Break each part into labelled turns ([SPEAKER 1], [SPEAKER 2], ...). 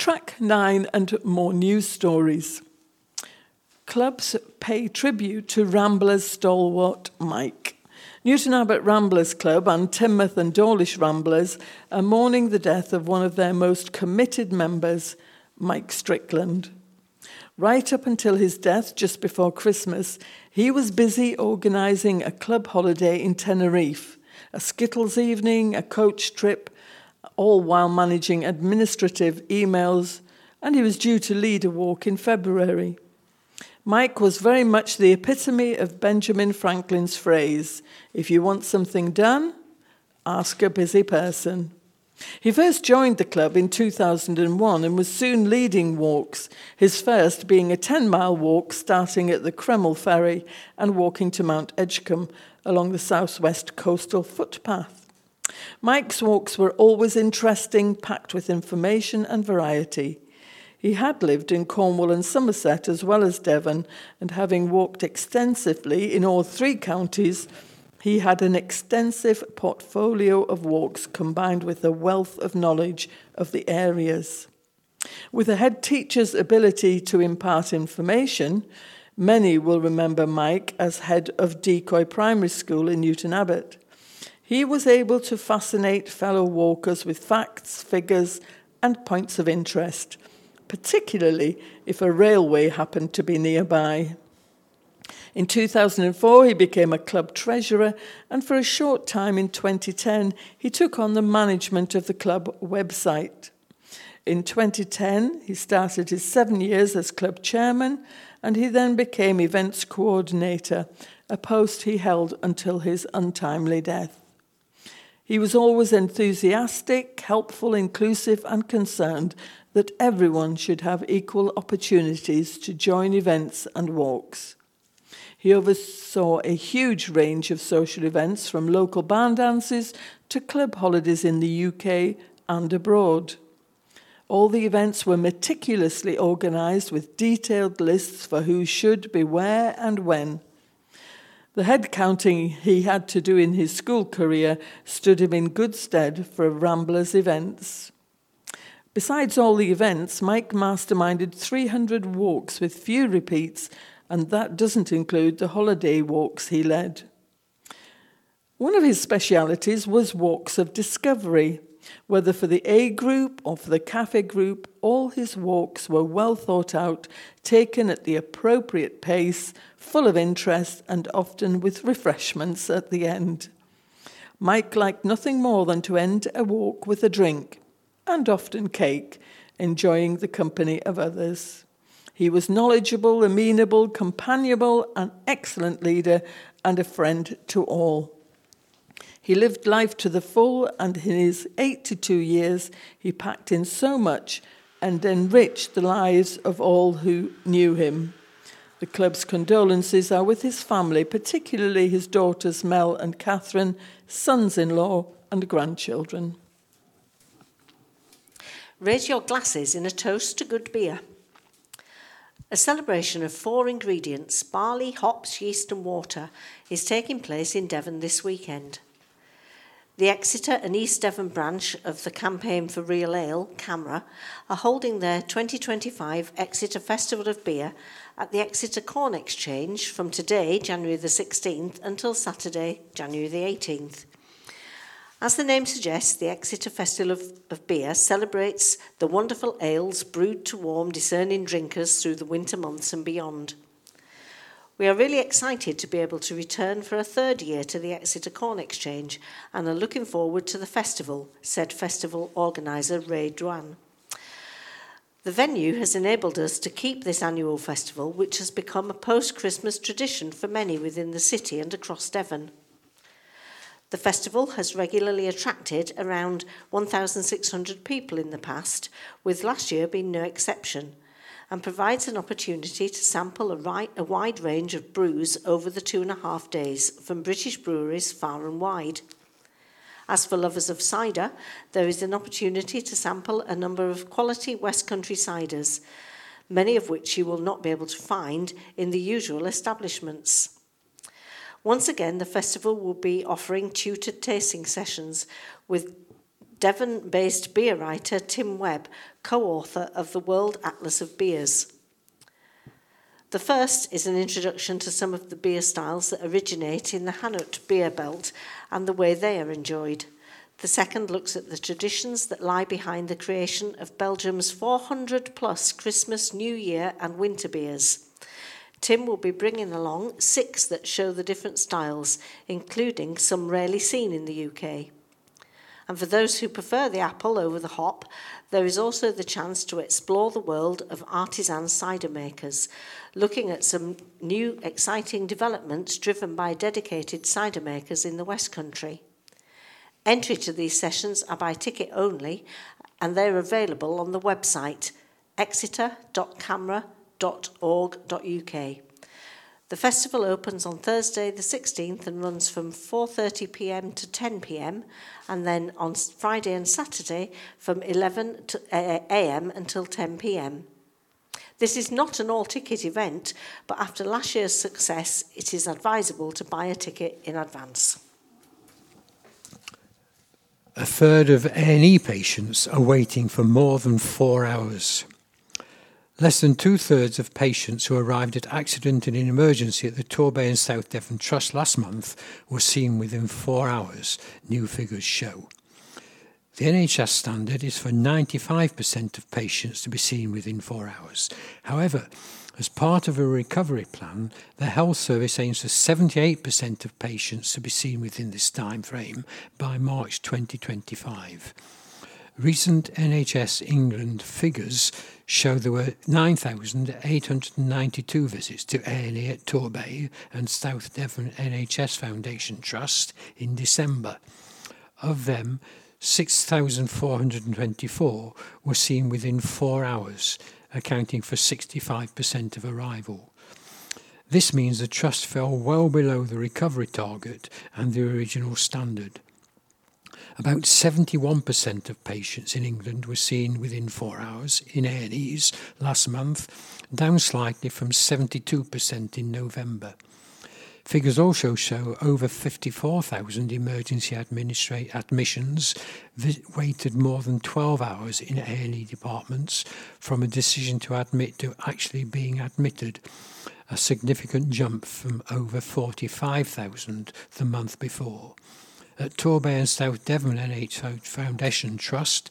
[SPEAKER 1] Track 9 and more news stories. Clubs pay tribute to Ramblers stalwart Mike. Newton Abbot Ramblers Club and Teignmouth and Dawlish Ramblers are mourning the death of one of their most committed members, Mike Strickland. Right up until his death just before Christmas, he was busy organising a club holiday in Tenerife, a Skittles evening, a coach trip, all while managing administrative emails, and he was due to lead a walk in February. Mike was very much the epitome of Benjamin Franklin's phrase, "If you want something done, ask a busy person." He first joined the club in 2001 and was soon leading walks, his first being a 10-mile walk starting at the Kreml Ferry and walking to Mount Edgecombe along the southwest coastal footpath. Mike's walks were always interesting, packed with information and variety. He had lived in Cornwall and Somerset as well as Devon, and having walked extensively in all 3 counties, he had an extensive portfolio of walks combined with a wealth of knowledge of the areas. With a head teacher's ability to impart information, many will remember Mike as head of Decoy Primary School in Newton Abbot. He was able to fascinate fellow walkers with facts, figures, and points of interest, particularly if a railway happened to be nearby. In 2004, he became a club treasurer, and for a short time in 2010, he took on the management of the club website. In 2010, he started his 7 years as club chairman, and he then became events coordinator, a post he held until his untimely death. He was always enthusiastic, helpful, inclusive, and concerned that everyone should have equal opportunities to join events and walks. He oversaw a huge range of social events, from local barn dances to club holidays in the UK and abroad. All the events were meticulously organised with detailed lists for who should be where and when. The head counting he had to do in his school career stood him in good stead for Ramblers events. Besides all the events, Mike masterminded 300 walks with few repeats, and that doesn't include the holiday walks he led. One of his specialities was walks of discovery. Whether for the A group or for the cafe group, all his walks were well thought out, taken at the appropriate pace, full of interest, and often with refreshments at the end. Mike liked nothing more than to end a walk with a drink, and often cake, enjoying the company of others. He was knowledgeable, amenable, companionable, an excellent leader, and a friend to all. He lived life to the full, and in his 82 years, he packed in so much and enriched the lives of all who knew him. The club's condolences are with his family, particularly his daughters Mel and Catherine, sons-in-law and grandchildren.
[SPEAKER 2] Raise your glasses in a toast to good beer. A celebration of 4 ingredients, barley, hops, yeast and water, is taking place in Devon this weekend. The Exeter and East Devon branch of the Campaign for Real Ale, CAMRA, are holding their 2025 Exeter Festival of Beer at the Exeter Corn Exchange from today, January the 16th, until Saturday, January the 18th. As the name suggests, the Exeter Festival of Beer celebrates the wonderful ales brewed to warm discerning drinkers through the winter months and beyond. We are really excited to be able to return for a 3rd year to the Exeter Corn Exchange and are looking forward to the festival, said festival organiser Ray Dwan. The venue has enabled us to keep this annual festival, which has become a post-Christmas tradition for many within the city and across Devon. The festival has regularly attracted around 1,600 people in the past, with last year being no exception, and provides an opportunity to sample a wide range of brews over the 2.5 days from British breweries far and wide. As for lovers of cider, there is an opportunity to sample a number of quality West Country ciders, many of which you will not be able to find in the usual establishments. Once again, the festival will be offering tutored tasting sessions with Devon-based beer writer Tim Webb, co-author of the World Atlas of Beers. The first is an introduction to some of the beer styles that originate in the Hainaut beer belt and the way they are enjoyed. The second looks at the traditions that lie behind the creation of Belgium's 400-plus Christmas, New Year and winter beers. Tim will be bringing along 6 that show the different styles, including some rarely seen in the UK. And for those who prefer the apple over the hop, there is also the chance to explore the world of artisan cider makers, looking at some new exciting developments driven by dedicated cider makers in the West Country. Entry to these sessions are by ticket only, and they're available on the website exeter.camera.org.uk. The festival opens on Thursday the 16th and runs from 4:30 p.m. to 10 p.m, and then on Friday and Saturday from 11 a.m. until 10 p.m. This is not an all-ticket event, but after last year's success, it is advisable to buy a ticket in advance.
[SPEAKER 3] A third of A&E patients are waiting for more than 4 hours. Less than 2/3 of patients who arrived at accident and in emergency at the Torbay and South Devon Trust last month were seen within 4 hours, new figures show. The NHS standard is for 95% of patients to be seen within 4 hours. However, as part of a recovery plan, the Health Service aims for 78% of patients to be seen within this time frame by March 2025. Recent NHS England figures show there were 9,892 visits to A&E at Torbay and South Devon NHS Foundation Trust in December. Of them, 6,424 were seen within 4 hours, accounting for 65% of arrival. This means the trust fell well below the recovery target and the original standard. About 71% of patients in England were seen within 4 hours in A&Es last month, down slightly from 72% in November. Figures also show over 54,000 emergency admissions waited more than 12 hours in A&E departments from a decision to admit to actually being admitted, a significant jump from over 45,000 the month before. At Torbay and South Devon NHS Foundation Trust,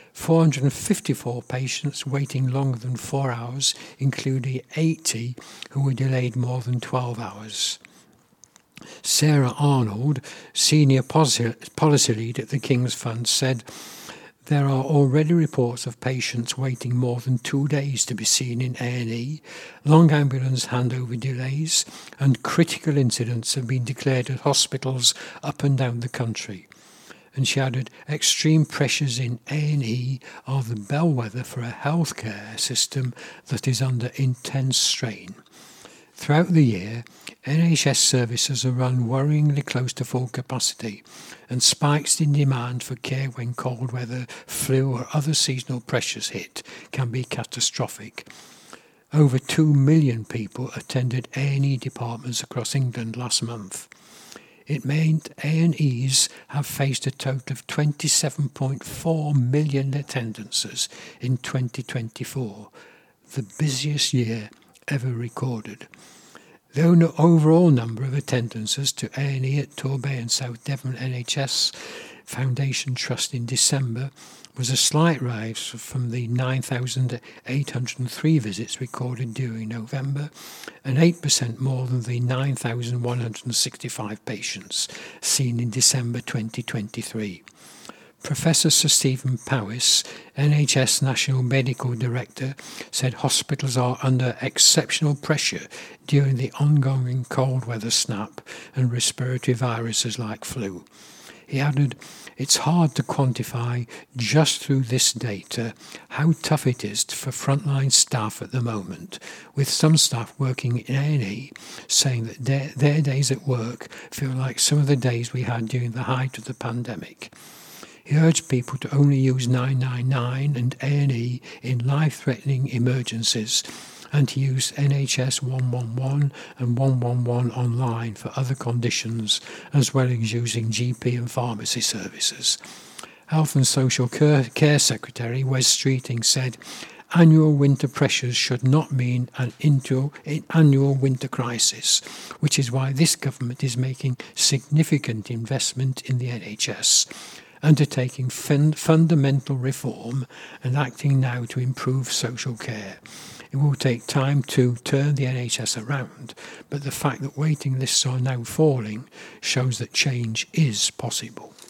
[SPEAKER 3] 454 patients waiting longer than 4 hours, including 80 who were delayed more than 12 hours. Sarah Arnold, Senior Policy Lead at the King's Fund, said, "There are already reports of patients waiting more than 2 days to be seen in A&E, long ambulance handover delays, and critical incidents have been declared at hospitals up and down the country." And she added, "Extreme pressures in A&E are the bellwether for a healthcare system that is under intense strain." Throughout the year, NHS services are run worryingly close to full capacity, and spikes in demand for care when cold weather, flu or other seasonal pressures hit can be catastrophic. Over 2 million people attended A&E departments across England last month. It meant A&Es have faced a total of 27.4 million attendances in 2024, the busiest year ever recorded. The overall number of attendances to A&E at Torbay and South Devon NHS Foundation Trust in December was a slight rise from the 9,803 visits recorded during November, and 8% more than the 9,165 patients seen in December 2023. Professor Sir Stephen Powis, NHS National Medical Director, said hospitals are under exceptional pressure during the ongoing cold weather snap and respiratory viruses like flu. He added, "It's hard to quantify just through this data how tough it is for frontline staff at the moment, with some staff working in A&E saying that their days at work feel like some of the days we had during the height of the pandemic." He urged people to only use 999 and A&E in life-threatening emergencies, and to use NHS 111 and 111 online for other conditions, as well as using GP and pharmacy services. Health and Social Care Secretary Wes Streeting said, "Annual winter pressures should not mean an annual winter crisis, which is why this government is making significant investment in the NHS, undertaking fundamental reform and acting now to improve social care. It will take time to turn the NHS around, but the fact that waiting lists are now falling shows that change is possible."